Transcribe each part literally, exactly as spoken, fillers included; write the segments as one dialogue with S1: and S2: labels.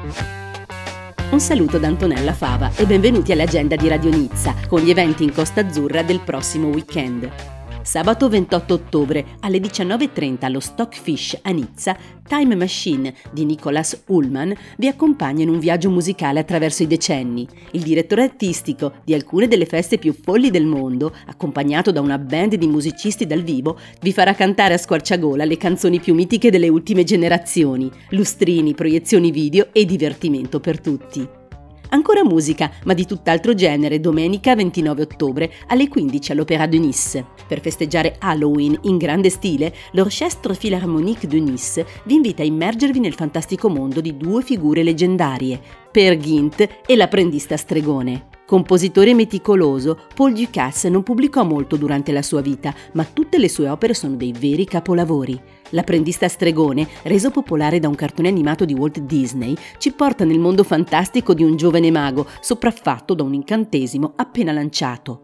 S1: Un saluto da Antonella Fava e benvenuti all'agenda di Radio Nizza con gli eventi in Costa Azzurra del prossimo weekend. Sabato ventotto ottobre alle diciannove e trenta allo Stockfish a Nizza, Time Machine di Nicolas Ullman vi accompagna in un viaggio musicale attraverso i decenni. Il direttore artistico di alcune delle feste più folli del mondo, accompagnato da una band di musicisti dal vivo, vi farà cantare a squarciagola le canzoni più mitiche delle ultime generazioni, lustrini, proiezioni video e divertimento per tutti. Ancora musica, ma di tutt'altro genere, domenica ventinove ottobre alle quindici all'Opéra de Nice. Per festeggiare Halloween in grande stile, l'Orchestre Philharmonique de Nice vi invita a immergervi nel fantastico mondo di due figure leggendarie, Peer Gynt e l'apprendista stregone. Compositore meticoloso, Paul Dukas non pubblicò molto durante la sua vita, ma tutte le sue opere sono dei veri capolavori. L'apprendista stregone, reso popolare da un cartone animato di Walt Disney, ci porta nel mondo fantastico di un giovane mago sopraffatto da un incantesimo appena lanciato.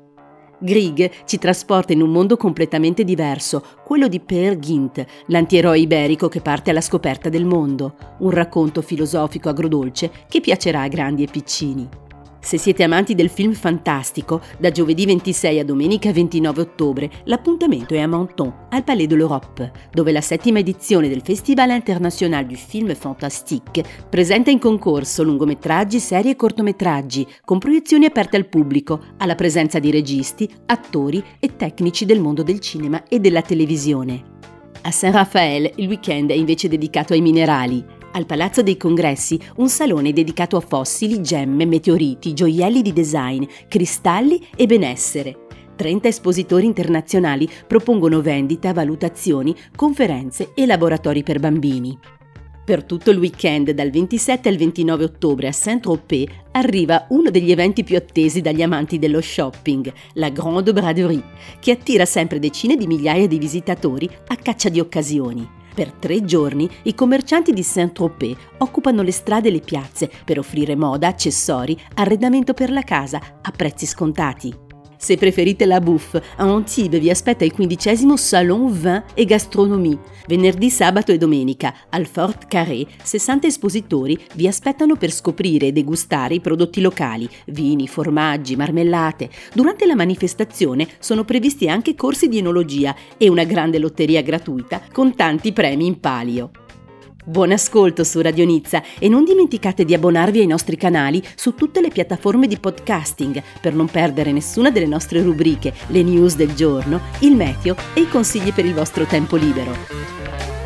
S1: Grieg ci trasporta in un mondo completamente diverso, quello di Peer Gynt, l'antieroe iberico che parte alla scoperta del mondo, un racconto filosofico agrodolce che piacerà a grandi e piccini. Se siete amanti del film fantastico, da giovedì ventisei a domenica ventinove ottobre l'appuntamento è a Menton, al Palais de l'Europe, dove la settima edizione del Festival International du Film Fantastique presenta in concorso lungometraggi, serie e cortometraggi, con proiezioni aperte al pubblico, alla presenza di registi, attori e tecnici del mondo del cinema e della televisione. A Saint-Raphaël il weekend è invece dedicato ai minerali. Al Palazzo dei Congressi un salone dedicato a fossili, gemme, meteoriti, gioielli di design, cristalli e benessere. trenta espositori internazionali propongono vendita, valutazioni, conferenze e laboratori per bambini. Per tutto il weekend, dal ventisette al ventinove ottobre a Saint-Tropez, arriva uno degli eventi più attesi dagli amanti dello shopping, la Grande Braderie, che attira sempre decine di migliaia di visitatori a caccia di occasioni. Per tre giorni i commercianti di Saint-Tropez occupano le strade e le piazze per offrire moda, accessori, arredamento per la casa a prezzi scontati. Se preferite la bouffe, a Antibes vi aspetta il quindicesimo Salon Vin et Gastronomie. Venerdì, sabato e domenica al Fort Carré sessanta espositori vi aspettano per scoprire e degustare i prodotti locali, vini, formaggi, marmellate. Durante la manifestazione sono previsti anche corsi di enologia e una grande lotteria gratuita con tanti premi in palio. Buon ascolto su Radio Nizza e non dimenticate di abbonarvi ai nostri canali su tutte le piattaforme di podcasting per non perdere nessuna delle nostre rubriche, le news del giorno, il meteo e i consigli per il vostro tempo libero.